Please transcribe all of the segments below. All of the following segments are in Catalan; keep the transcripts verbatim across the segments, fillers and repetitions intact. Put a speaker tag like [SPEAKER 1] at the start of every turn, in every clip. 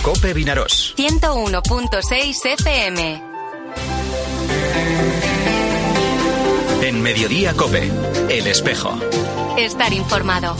[SPEAKER 1] COPE Vinaròs.
[SPEAKER 2] ciento uno punto seis F M.
[SPEAKER 1] En Mediodía COPE, El Espejo.
[SPEAKER 2] Estar informado.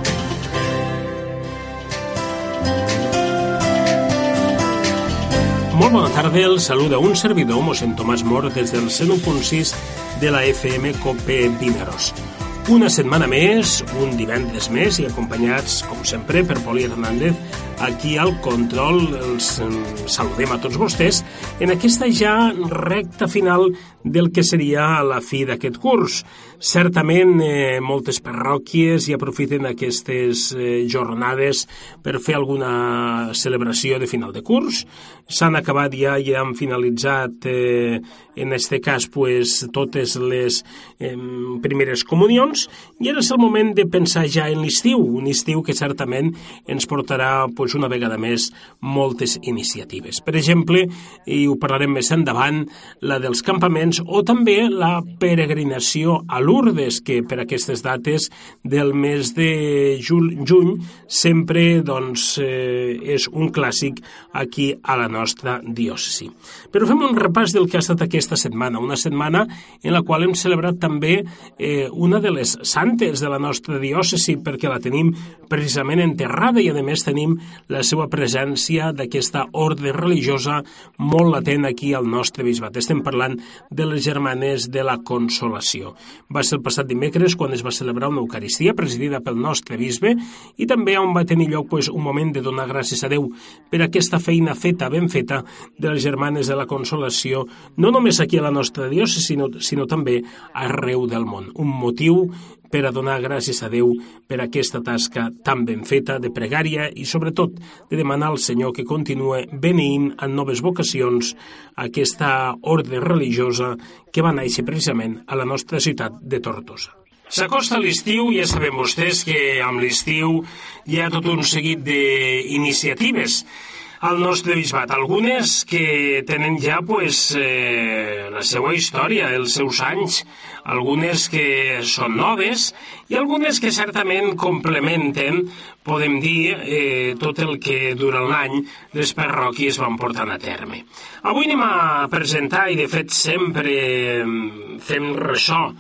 [SPEAKER 3] Molt bona tarda, el saluda un servidor, mossèn Tomàs Mor, des del cent u punt sis de la F M COPE Vinaròs. Una setmana més, un divendres més, i acompanyats, com sempre, per Poli Hernández, aquí al control. Els saludem a tots vostès en aquesta ja recta final del que seria la fi d'aquest curs. Certament, eh, moltes parròquies hi aprofiten aquestes eh, jornades per fer alguna celebració de final de curs. S'han acabat ja i han finalitzat, eh, en aquest cas, pues, totes les eh, primeres comunions, i ara és el moment de pensar ja en l'estiu, un estiu que certament ens portarà, pues, una vegada més, moltes iniciatives. Per exemple, i ho parlarem més endavant, la dels campaments o també la peregrinació a Lourdes, que per aquestes dates del mes de juny sempre, doncs, eh, és un clàssic aquí a la nostra diòcesi. Però fem un repàs del que ha estat aquesta setmana, una setmana en la qual hem celebrat també eh, una de les santes de la nostra diòcesi, perquè la tenim precisament enterrada i a més tenim la seva presència d'aquesta orde religiosa molt latent aquí al nostre bisbat. Estem parlant de les Germanes de la Consolació. Va ser el passat dimecres quan es va celebrar una Eucaristia presidida pel nostre bisbe i també on va tenir lloc, pues, un moment de donar gràcies a Déu per aquesta feina feta, ben feta, de les Germanes de la Consolació, no només aquí a la nostra diòcesi, sinó, sinó també arreu del món. Un motiu per a donar gràcies a Déu per aquesta tasca tan ben feta de pregària i, sobretot, de demanar al Senyor que continue beneint en noves vocacions aquesta ordre religiosa que va néixer precisament a la nostra ciutat de Tortosa. S'acosta l'estiu, ja sabem vostès que amb l'estiu hi ha tot un seguit d'iniciatives al nostre bisbat, algunes que tenen ja, pues, eh, la seva història, els seus anys, algunes que són noves i algunes que certament complementen, podem dir, eh, tot el que durant l'any les parròquies van portant a terme. Avui anem a presentar, i de fet sempre fem ressò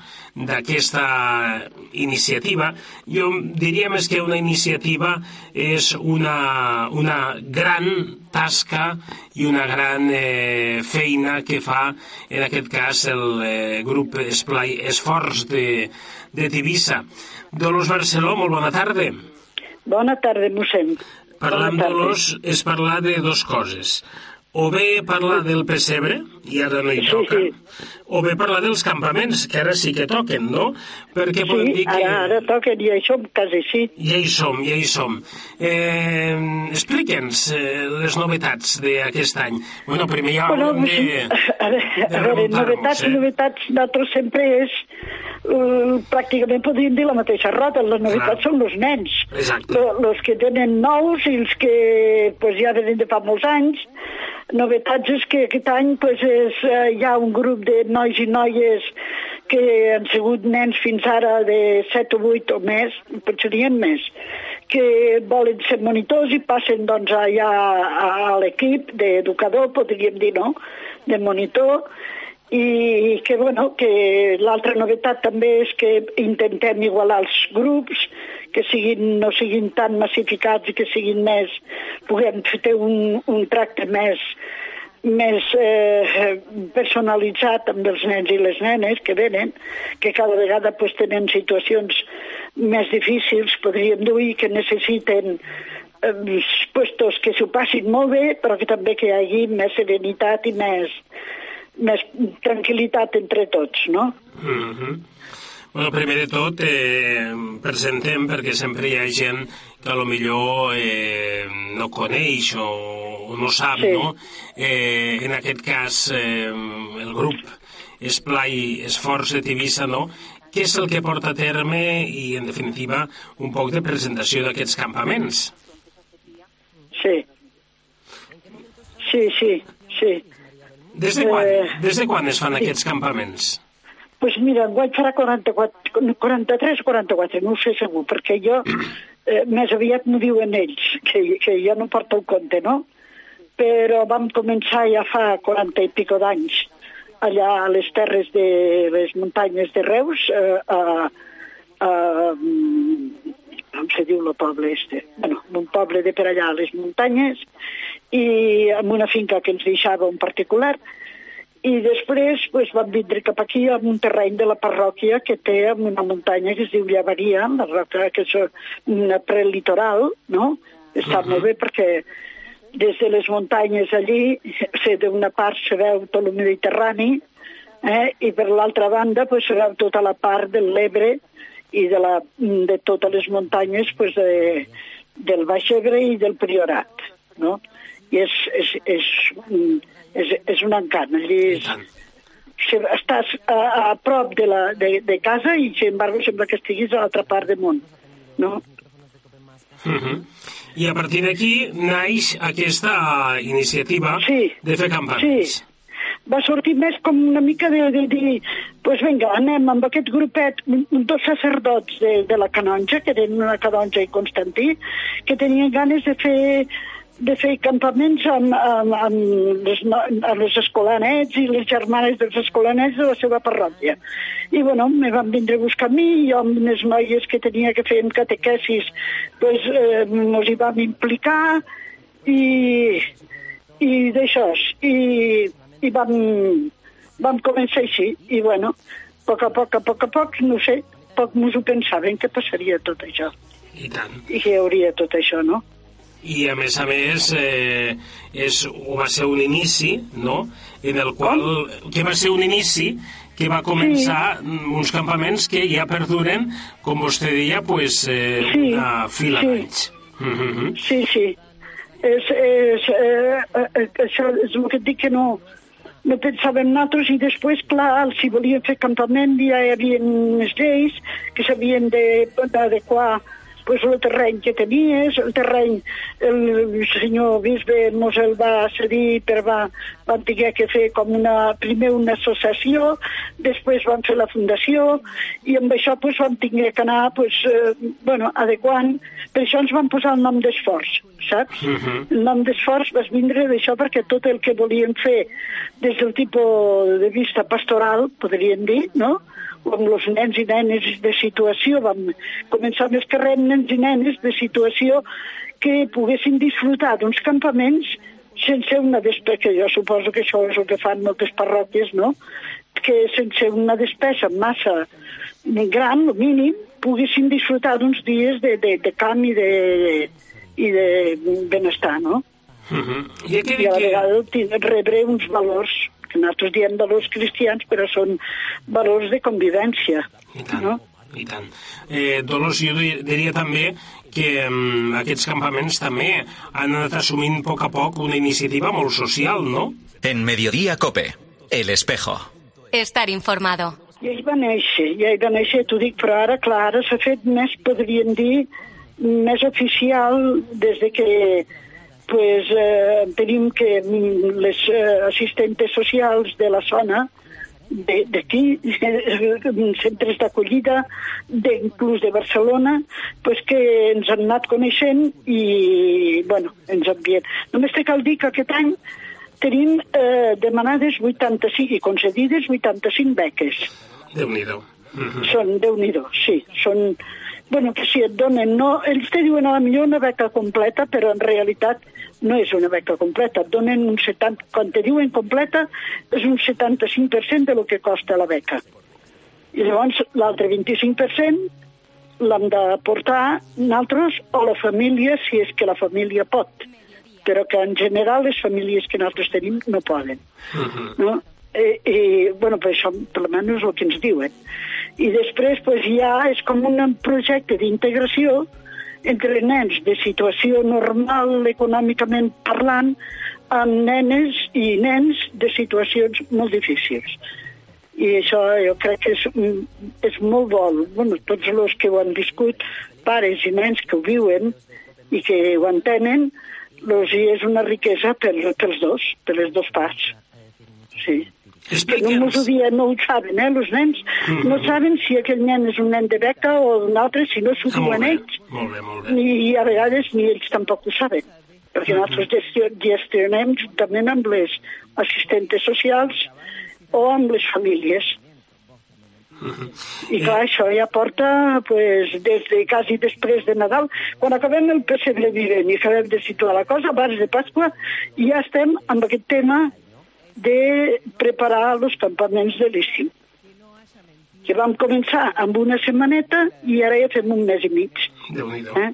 [SPEAKER 3] d'aquesta iniciativa. Jo diria més que una iniciativa és una, una gran tasca i una gran eh, feina que fa, en aquest cas, el eh, grup Esplai Esforç de, de Tivissa. Dolors Barceló, molt bona tarda.
[SPEAKER 4] Bona tarda, mossèn.
[SPEAKER 3] Parlar amb Dolors és parlar de dues coses. O bé parlar del pessebre, i ara no hi toca, sí, sí. O bé parlar dels campaments, que ara sí que toquen, no? Perquè
[SPEAKER 4] sí, dir que... ara, ara toquen, ja hi som, quasi sí.
[SPEAKER 3] Ja hi som, ja hi som. Eh, Explica'ns eh, les novetats d'aquest any. Bueno, primer ja
[SPEAKER 4] bueno,
[SPEAKER 3] haurem de,
[SPEAKER 4] a veure, a veure novetats, eh? novetats, nosaltres sempre és, uh, pràcticament podríem dir la mateixa roda, les novetats Clar. Són els nens.
[SPEAKER 3] Exacte.
[SPEAKER 4] Els que tenen nous i els que pues, ja venen de fa molts anys. Novetats és que aquest any pues, és, uh, hi ha un grup de nois i noies que han sigut nens fins ara de set o vuit o més, potser serien més, que volen ser monitors i passen doncs, allà a l'equip d'educador, podríem dir, no?, de monitor, i que, bueno, que l'altra novetat també és que intentem igualar els grups, que siguin, no siguin tan massificats i que siguin més, puguem fer un, un tracte més, més eh, personalitzat amb els nens i les nenes que venen, que cada vegada pues, tenen situacions més difícils, podríem dir, que necessiten eh, puestos que s'ho passin molt bé, però que també que hi hagi més serenitat i més, més tranquil·litat entre tots, no?
[SPEAKER 3] Mm-hmm. Bueno, primer de tot, eh, presentem, perquè sempre hi ha gent que a lo millor eh, no coneix o, o no sap, sí. no? Eh, en aquest cas, eh, el grup Esplai Esforç de Tivissa, no? Què és el que porta a terme i, en definitiva, un poc de presentació d'aquests campaments?
[SPEAKER 4] Sí. Sí, sí, sí.
[SPEAKER 3] Des de quan, eh... des de quan es fan aquests campaments?
[SPEAKER 4] Pues mira, enguany farà quaranta-quatre, quaranta-tres o quaranta-quatre, no ho sé segur, perquè jo, eh, més aviat m'ho diuen ells, que, que jo no porto el compte, no? però vam començar ja fa quaranta i pico d'anys allà a les terres de les muntanyes de Reus, eh, a, a, com se diu el poble este? Bueno, un poble de per allà a les muntanyes, i amb una finca que ens deixava un particular, i després pues, vam vindre cap aquí amb un terreny de la parròquia que té una muntanya que es diu Llavaria, la roca que és una prelitoral, no? Està uh-huh. molt bé perquè des de les muntanyes allí, d'una part se veu tot el Mediterrani, eh? I per l'altra banda pues, se veu tota la part de l'Ebre i de, la, de totes les muntanyes pues, de, del Baix Ebre i del Priorat, no? I és, és, és, és, és un encant. Allí és, estàs a, a prop de, la, de, de casa i, sin embargo, sembla que estiguis a l'altra part del món, no?
[SPEAKER 3] Uh-huh. I a partir d'aquí naix aquesta iniciativa sí, de fer campaments.
[SPEAKER 4] Sí, va sortir més com una mica de dir, pues vinga, anem amb aquest grupet, dos sacerdots de, de la canonja, que eren una canonja i Constantí, que tenien ganes de fer de fer campaments amb, amb, amb, les, amb les escolanets i les germanes dels escolanets de la seva parròquia. I, bueno, me van vindre a buscar a mi, i jo amb unes noies que tenia que fer en catequesis, pues, eh, ens hi vam implicar, i, i d'això, i, i vam, vam començar així, i, bueno, a poc a poc, a poc a poc, no sé, poc mos ho pensaven que passaria tot això.
[SPEAKER 3] I tant.
[SPEAKER 4] I que hi hauria tot això, no?
[SPEAKER 3] I a més a més eh, és, va ser un inici, no?, en el qual que va ser un inici que va començar sí. uns campaments que ja perduren, com vostè deia, pues, eh, sí. una fila
[SPEAKER 4] sí.
[SPEAKER 3] d'anys. Mm-hmm.
[SPEAKER 4] Sí, sí. És, és, eh, eh, això és el que et dic, que no, no pensàvem nosaltres, i després, clar, si volíem fer campament ja hi havia unes lleis que s'havien d'adequar pues el terreny que tenies, el terreny, el senyor bisbe mos el va cedir, però va, van tenir que fer com una, primer una associació, després van fer la fundació, i amb això pues, vam tenir que anar pues, eh, bueno, adequant. Per això ens van posar el nom d'Esforç, saps? Uh-huh. El nom d'Esforç va vindre d'això perquè tot el que volíem fer des del tipus de vista pastoral, podríem dir, no?, o amb els nens i nenes de situació, vam començar més carrer nens i nenes de situació que poguessin disfrutar d'uns campaments sense una despesa, que jo suposo que això és el que fan moltes parròquies, no?, que sense una despesa massa gran, el mínim, poguessin disfrutar d'uns dies de, de, de camp i de, i de benestar, no?
[SPEAKER 3] Uh-huh. I,
[SPEAKER 4] I a la vegada rebre uns valors que nosaltres diem valors cristians, però són valors de convivència.
[SPEAKER 3] I tant,
[SPEAKER 4] no?
[SPEAKER 3] i tant. Eh, Dolors, jo diria també que um, aquests campaments també han anat assumint a poc a poc una iniciativa molt social, no?
[SPEAKER 1] En Mediodía Cope, El Espejo.
[SPEAKER 2] Estar informado.
[SPEAKER 4] Ja hi va néixer, ja hi va néixer, t'ho dic, però ara, clar, ara s'ha fet més, podríem dir, més oficial des de que pues, eh, tenim que les eh, assistentes socials de la zona, d'aquí, centres d'acollida, inclús de Barcelona, pues, que ens han anat coneixent i, bueno, ens envien. Només te cal dir que aquest any tenim eh, demanades vuitanta-cinc i concedides vuitanta-cinc beques.
[SPEAKER 3] Déu-n'hi-do. Mm-hmm.
[SPEAKER 4] Són, Déu-n'hi-do, sí, són... Bueno, que si et donen, no, ells te diuen a la millor una beca completa, però en realitat no és una beca completa. Et donen un setanta, quan te diuen completa, és un setanta-cinc per cent de lo que costa la beca. I llavors l'altre vint-i-cinc per cent l'hem de portar nosaltres o la família, si és que la família pot. Però que en general les famílies que nosaltres tenim no poden. Uh-huh. No? I, i, bueno, per això, per almenys és el que ens diuen. I després pues, ja és com un projecte d'integració entre nens de situació normal econòmicament parlant amb nenes i nens de situacions molt difícils. I això jo crec que és, és molt bo. Bueno, tots els que ho han viscut, pares i nens que ho viuen i que ho entenen, doncs és una riquesa per, pels dos, per les dues parts. Sí. Que no mos ho diem, no ho saben, eh, els nens. Mm-hmm. No saben si aquell nen és un nen de beca o un altre, si no s'ho diuen ells.
[SPEAKER 3] Molt bé, molt bé.
[SPEAKER 4] I a vegades ni ells tampoc ho saben. perquè nosaltres gestionem juntament amb les assistentes socials o amb les famílies. I clar, això ja porta pues, des de quasi després de Nadal, quan acabem el pessebre vivent i acabem de situar la cosa abans de Pasqua, ja estem amb aquest tema de preparar els campaments de l'estiu, que vam començar amb una setmaneta i ara ja fem un mes i mig.
[SPEAKER 3] Déu-n'hi-do. Eh?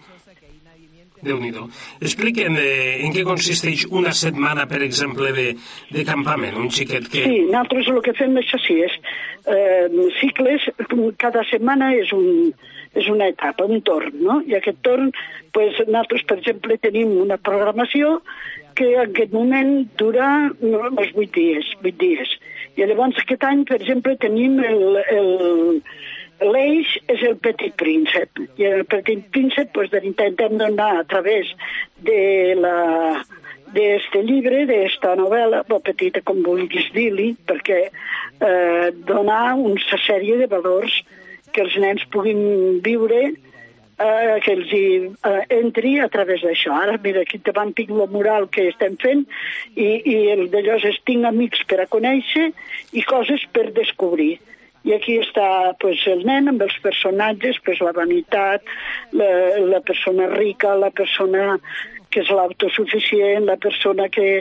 [SPEAKER 3] Déu-n'hi-do. Expliquen eh, en què consisteix una setmana, per exemple, de, de campament, un xiquet que...
[SPEAKER 4] Sí, nosaltres el que fem, això sí, és eh, cicles, cada setmana és, un, és una etapa, un torn, no? I aquest torn, pues, nosaltres, per exemple, tenim una programació que en aquest moment dura no, els vuit dies, vuit dies. I llavors aquest any, per exemple, tenim el... el l'eix és el Petit Príncep, i el Petit Príncep pues, intentem donar a través de la d'este llibre, d'esta novel·la, o petita com vulguis dir-li, perquè eh, donar una sèrie de valors que els nens puguin viure, eh, que els hi eh, entri a través d'això. Ara, mira, aquí davant tinc el mural que estem fent i, i el d'allò és tinc amics per a conèixer i coses per descobrir. I aquí està pues, el nen amb els personatges, pues, la vanitat, la, la persona rica, la persona que és l'autosuficient, la persona que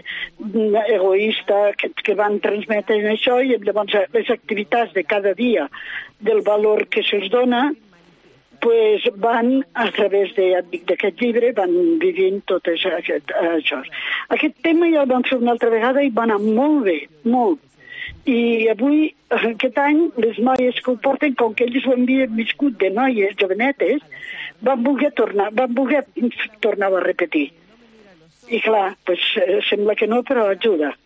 [SPEAKER 4] egoista, que, que van transmetent això, i llavors les activitats de cada dia del valor que se'ls dona pues, van a través d'aquest llibre, van vivint tot aquest, això. Aquest tema ja el vam fer una altra vegada i va anar molt bé, molt. I avui, aquest any, les noies que ho porten, com que ells ho havien viscut de noies jovenetes, van voler tornar, van voler tornar a repetir. I clar, pues, sembla que no, però ajuda.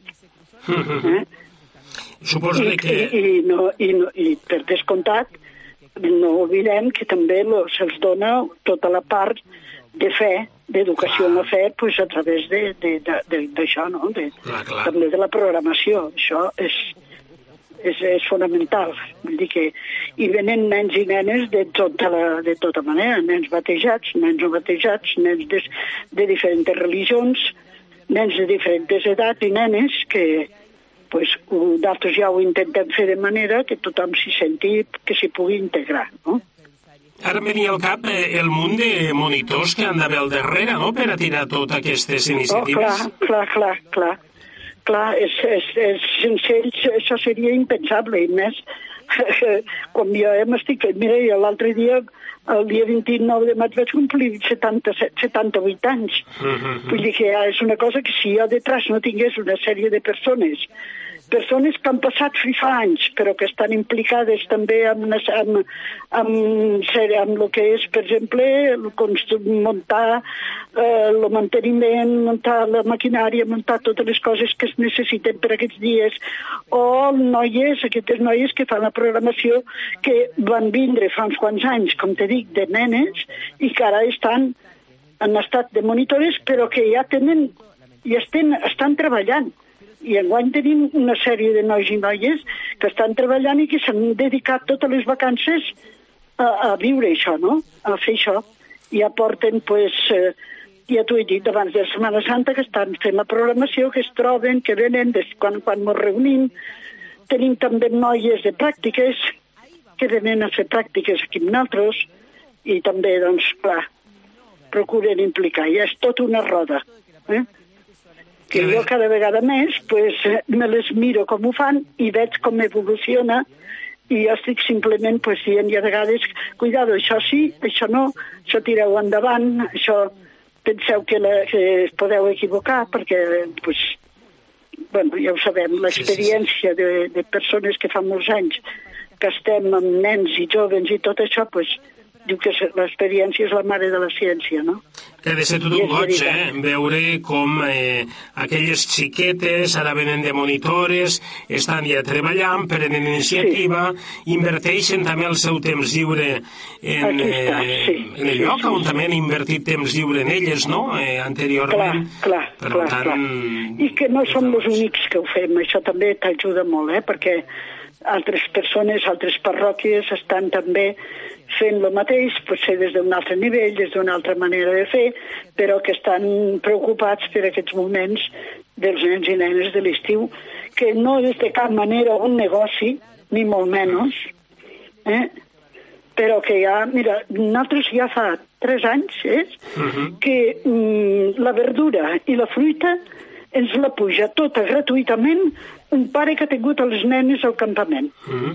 [SPEAKER 4] Eh?
[SPEAKER 3] Suposo
[SPEAKER 4] I,
[SPEAKER 3] que...
[SPEAKER 4] I, i, no, i, no, I per descomptat, no oblidem que també se'ls dona tota la part de fe, d'educació en la fe, pues, a través d'això, no? De,
[SPEAKER 3] clar, clar.
[SPEAKER 4] També de la programació. Això és, és, és fonamental. Vull dir que hi venen nens i nenes de tota, la, de tota manera, nens batejats, nens no batejats, nens de, de diferents religions, nens de diferents edats i nenes que pues, d'altres ja ho intentem fer de manera que tothom s'hi senti, que s'hi pugui integrar, no?
[SPEAKER 3] Ara em venia al cap eh, el munt de monitors que han d'haver al darrere, no?, per a tirar totes aquestes iniciatives.
[SPEAKER 4] Oh, clar, clar, clar, clar. Clar, és, és, és, sense ells això seria impensable, i més quan jo m'estic... Mira, l'altre dia, el dia vint-i-nou de maig, vaig complir setanta-set, setanta-vuit anys. Uh-huh. Vull dir que és una cosa que si jo detrás no tingués una sèrie de persones persones que han passat fa anys, però que estan implicades també amb, amb, amb, amb el que és, per exemple, muntar eh, el manteniment, muntar la maquinària, muntar totes les coses que es necessiten per aquests dies, o noies, aquestes noies que fan la programació, que van vindre fa uns quants anys, com te dic, de nenes, i que ara estan en estat de monitores, però que ja tenen, i estan, estan treballant. I enguany tenim una sèrie de nois i noies que estan treballant i que s'han dedicat totes les vacances a, a viure això, no? A fer això. I aporten, pues, eh, ja t'ho he dit abans de Setmana Santa, que estan fent la programació, que es troben, que venen des, quan, quan ens reunim. Tenim també noies de pràctiques que venen a fer pràctiques aquí amb nosaltres i també, doncs, clar, procuren implicar. Ja és tot una roda, eh? Que jo cada vegada més pues, me les miro com ho fan i veig com evoluciona i jo estic simplement pues, dient i a vegades, cuidado, això sí, això no, això tireu endavant, això penseu que, la, que es podeu equivocar perquè, pues, bueno, ja ho sabem, l'experiència de, de persones que fa molts anys que estem amb nens i joves i tot això, pues, diu que l'experiència és la mare de la ciència, no?
[SPEAKER 3] Que ha de ser tot un goig, eh? Veure com eh, aquelles xiquetes ara venen de monitores, estan ja treballant, prenen iniciativa, sí. Inverteixen també el seu temps lliure en,
[SPEAKER 4] està,
[SPEAKER 3] eh,
[SPEAKER 4] sí,
[SPEAKER 3] en el lloc
[SPEAKER 4] sí, sí,
[SPEAKER 3] on sí. També han invertit temps lliure en elles, no?, eh, anteriorment.
[SPEAKER 4] Clar, clar,
[SPEAKER 3] per
[SPEAKER 4] clar,
[SPEAKER 3] tant,
[SPEAKER 4] clar. I que no som els únics que ho fem, això també t'ajuda molt, eh? Perquè altres persones, altres parròquies estan també fent el mateix, potser des d'un altre nivell, des d'una altra manera de fer, però que estan preocupats per aquests moments dels nens i nenes de l'estiu, que no és de cap manera un negoci, ni molt menys, eh? Però que ja, mira, nosaltres ja fa tres anys eh, uh-huh. que mm, la verdura i la fruita ens la puja tota gratuïtament un pare que ha tingut les nenes al campament. Uh-huh.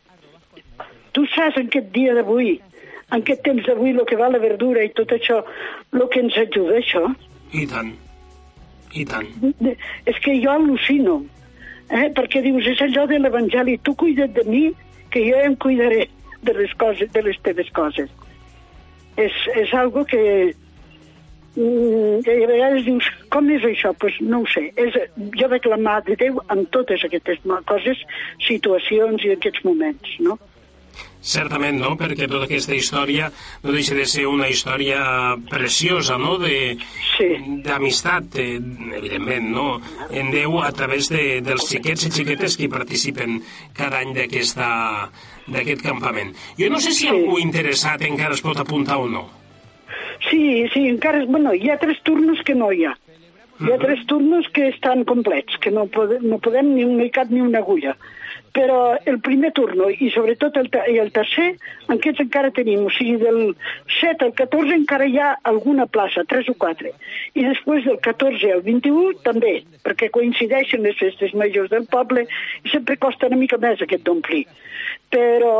[SPEAKER 4] Tu saps en aquest dia d'avui, en aquest temps d'avui, el que va la verdura i tot això, el que ens ajuda, això?
[SPEAKER 3] I tant, i tant.
[SPEAKER 4] És que jo al·lucino, eh? Perquè dius, és allò de l'Evangeli, tu cuida't de mi, que jo em cuidaré de les coses, de les teves coses. És, és algo que, que a vegades dius, com és això? Pues no ho sé. És, jo veig la mà de Déu en totes aquestes coses, situacions i aquests moments, no?
[SPEAKER 3] Certament, no?, perquè tota aquesta història no deixa de ser una història preciosa, no?, de, sí. d'amistat, eh, evidentment, no?, en Déu a través de, dels xiquets i xiquetes que participen cada any d'aquesta, d'aquest campament. Jo no sé si sí. algú interessat encara es pot apuntar o no.
[SPEAKER 4] Sí, sí, encara... Bueno, hi ha tres turnos que no hi ha. Hi ha uh-huh. tres turnos que estan complets, que no podem, no podem ni un cap ni una agulla. Però el primer turno i sobretot el, i el tercer, aquests encara tenim, o sigui, del set al catorze encara hi ha alguna plaça, tres o quatre. I després del catorze al vint-i-u també, perquè coincideixen les festes majors del poble i sempre costa una mica més aquest d'omplir. Però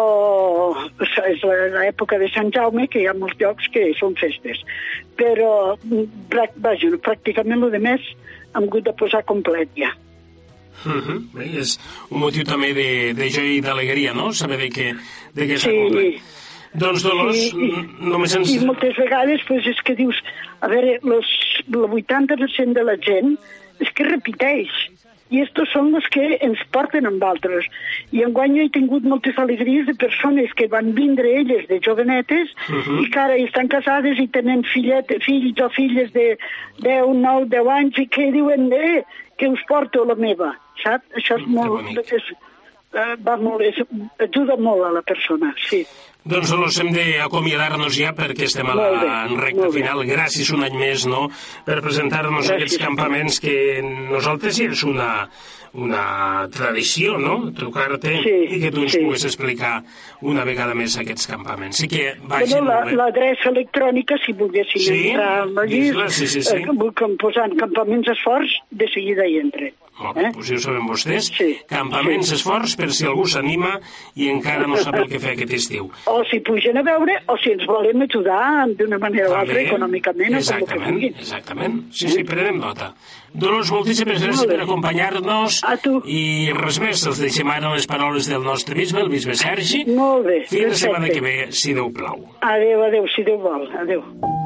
[SPEAKER 4] és l'època de Sant Jaume, que hi ha molts llocs que són festes. Però, vaja, pràcticament el de més hem hagut de posar complet ja.
[SPEAKER 3] Uh-huh. Bé, és un motiu també de, de joia i d'alegria, no?, saber de què, de què s'ha sí. complet. Doncs, Dolors, sí, només ens...
[SPEAKER 4] I moltes vegades pues, és que dius, a veure, los, el vuitanta per cent de la gent és que repeteix, i estos són els que ens porten amb altres. I enguany he tingut moltes alegries de persones que van vindre elles de jovenetes uh-huh. i que ara estan casades i tenen fillet, fills o filles de deu, nou, deu anys i que diuen, eh, que us porto la meva, saps? Això és molt... És, va molt és, ajuda molt a la persona, sí.
[SPEAKER 3] Doncs Dolors, hem d'acomiadar-nos ja perquè estem a la bé, en recta final. Gràcies un any més, no?, per presentar-nos Gràcies. aquests campaments que nosaltres ja és una, una tradició, no?, trucar-te sí, i que tu ens sí. puguis explicar una vegada més aquests campaments. Sí que vagin
[SPEAKER 4] bueno, la, l'adreça electrònica, si volguessin sí? entrar allí, sí, sí, sí. eh, posant campaments esforç, de seguida hi entren.
[SPEAKER 3] Molt bé, eh? Doncs ja ho saben vostès. Sí, Campaments sí. esforç per si algú s'anima i encara no sap el que fer aquest estiu.
[SPEAKER 4] O si pugen a veure, o si ens volem ajudar d'una manera o altra, econòmicament,
[SPEAKER 3] exactament, o com que vulguin. Exactament, sí, sí, prenem nota. Dolors, moltíssimes gràcies per acompanyar-nos i res més, els deixem ara les paraules del nostre bisbe, el bisbe Sergi.
[SPEAKER 4] Molt bé,
[SPEAKER 3] fins la setmana que ve, si Déu plau.
[SPEAKER 4] Adéu, adéu, si Déu vol, adéu.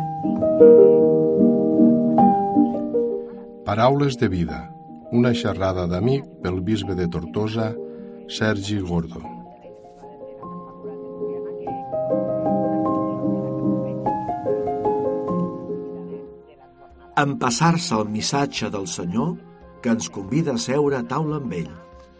[SPEAKER 5] Paraules de vida. Una xerrada d'amic pel bisbe de Tortosa, Sergi Gordo.
[SPEAKER 6] Empassar-se el missatge del Senyor que ens convida a seure a taula amb ell.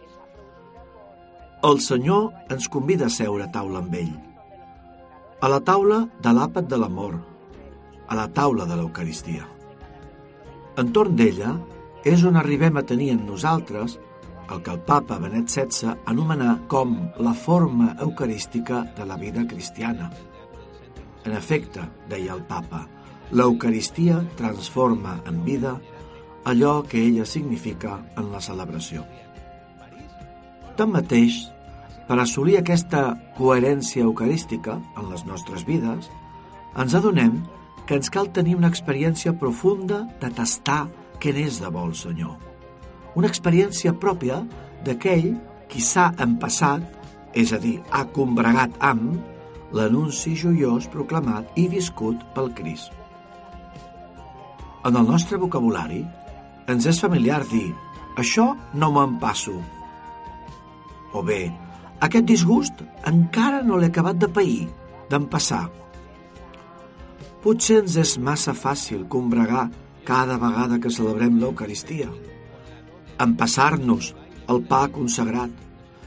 [SPEAKER 6] El Senyor ens convida a seure a taula amb ell. A la taula de l'àpat de l'amor, a la taula de l'Eucaristia. Entorn d'ella és on arribem a tenir en nosaltres el que el papa Benet setze anomenà com la forma eucarística de la vida cristiana. En efecte, deia el papa, l'Eucaristia transforma en vida allò que ella significa en la celebració. Tanmateix, per assolir aquesta coherència eucarística en les nostres vides, ens adonem que ens cal tenir una experiència profunda de tastar què n'és de bo el Senyor. Una experiència pròpia d'aquell qui s'ha empassat, és a dir, ha combregat amb, l'anunci joiós proclamat i viscut pel Crist. En el nostre vocabulari ens és familiar dir «això no me'n passo» o bé «aquest disgust encara no l'he acabat de pair, d'empassar». Potser ens és massa fàcil combregar cada vegada que celebrem l'Eucaristia, empassar-nos el pa consagrat,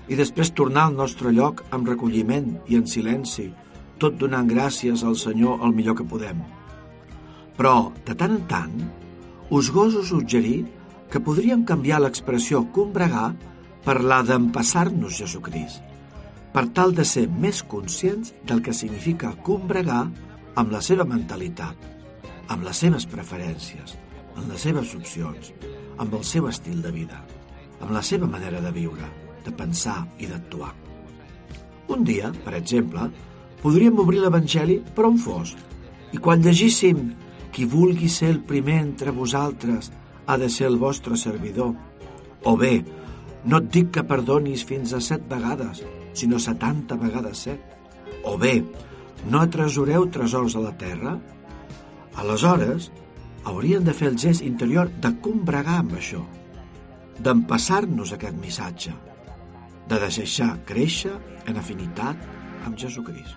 [SPEAKER 6] i després tornar al nostre lloc amb recolliment i en silenci, tot donant gràcies al Senyor el millor que podem. Però, de tant en tant, us goso suggerir que podríem canviar l'expressió combregar per la d'empassar-nos Jesucrist, per tal de ser més conscients del que significa combregar amb la seva mentalitat, amb les seves preferències, amb les seves opcions, amb el seu estil de vida, amb la seva manera de viure, de pensar i d'actuar. Un dia, per exemple, podríem obrir l'Evangeli per on fos, i quan llegíssim «Qui vulgui ser el primer entre vosaltres ha de ser el vostre servidor», o bé «No et dic que perdonis fins a set vegades, sinó setanta vegades set», o bé «No atresoreu tresors a la terra», aleshores hauríem de fer el gest interior de combregar amb això, d'empassar-nos aquest missatge, de deixar créixer en afinitat amb Jesucrist.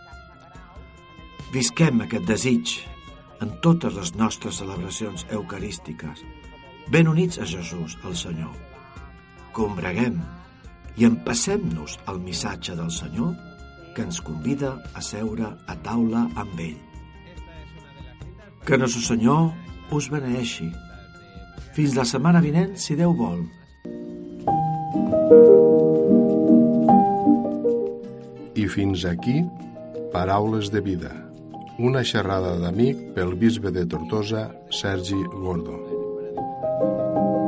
[SPEAKER 6] Visquem aquest desig en totes les nostres celebracions eucarístiques, ben units a Jesús, el Senyor. Combreguem i empassem-nos al missatge del Senyor que ens convida a seure a taula amb ell. Que nostre Senyor us beneeixi. Fins la setmana vinent, si Déu vol.
[SPEAKER 5] I fins aquí, Paraules de Vida, una xerrada d'amic pel bisbe de Tortosa, Sergi Gordo.